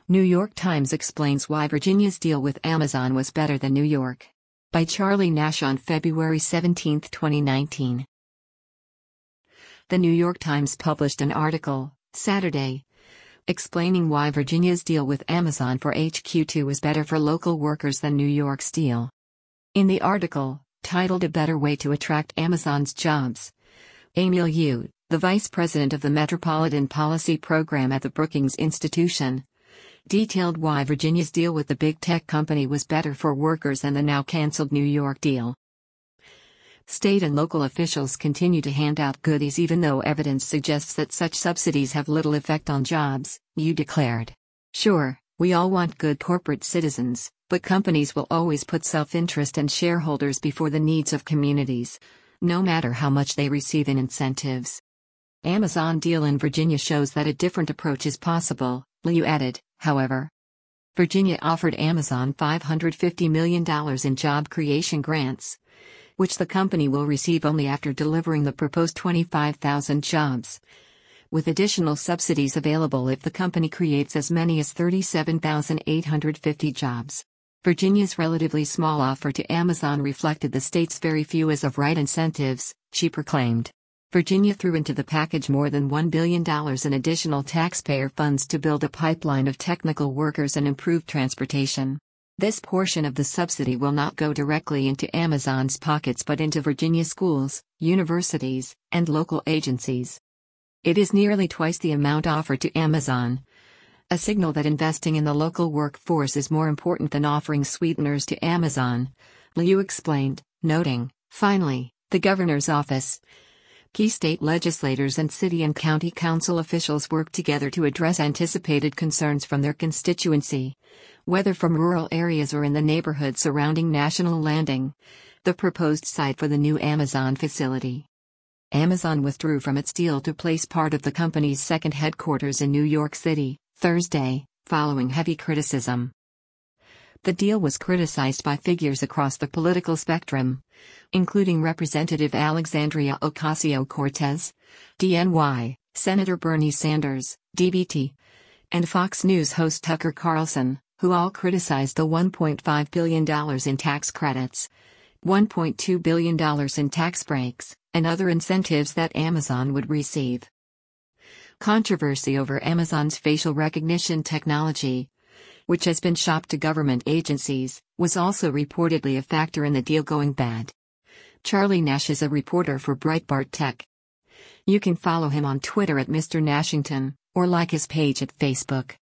New York Times explains why Virginia's deal with Amazon was better than New York. By Charlie Nash on February 17, 2019. The New York Times published an article, Saturday, explaining why Virginia's deal with Amazon for HQ2 was better for local workers than New York's deal. In the article, titled A Better Way to Attract Amazon's Jobs, Emil Yu, the vice president of the Metropolitan Policy Program at the Brookings Institution, detailed why Virginia's deal with the big tech company was better for workers than the now canceled New York deal. State and local officials continue to hand out goodies even though evidence suggests that such subsidies have little effect on jobs, Yu declared. Sure, we all want good corporate citizens, but companies will always put self-interest and shareholders before the needs of communities, no matter how much they receive in incentives. Amazon deal in Virginia shows that a different approach is possible, Liu added, however. Virginia offered Amazon $550 million in job creation grants, which the company will receive only after delivering the proposed 25,000 jobs, with additional subsidies available if the company creates as many as 37,850 jobs. Virginia's relatively small offer to Amazon reflected the state's very few as of right incentives, she proclaimed. Virginia threw into the package more than $1 billion in additional taxpayer funds to build a pipeline of technical workers and improve transportation. This portion of the subsidy will not go directly into Amazon's pockets but into Virginia schools, universities, and local agencies. It is nearly twice the amount offered to Amazon, a signal that investing in the local workforce is more important than offering sweeteners to Amazon, Liu explained, noting, finally, the governor's office, key state legislators and city and county council officials work together to address anticipated concerns from their constituency, whether from rural areas or in the neighborhood surrounding National Landing, the proposed site for the new Amazon facility. Amazon withdrew from its deal to place part of the company's second headquarters in New York City, Thursday, following heavy criticism. The deal was criticized by figures across the political spectrum, including Representative Alexandria Ocasio-Cortez, DNY, Senator Bernie Sanders, DBT, and Fox News host Tucker Carlson, who all criticized the $1.5 billion in tax credits, $1.2 billion in tax breaks, and other incentives that Amazon would receive. Controversy over Amazon's facial recognition technology, which has been shopped to government agencies, was also reportedly a factor in the deal going bad. Charlie Nash is a reporter for Breitbart Tech. You can follow him on Twitter at Mr. Nashington, or like his page at Facebook.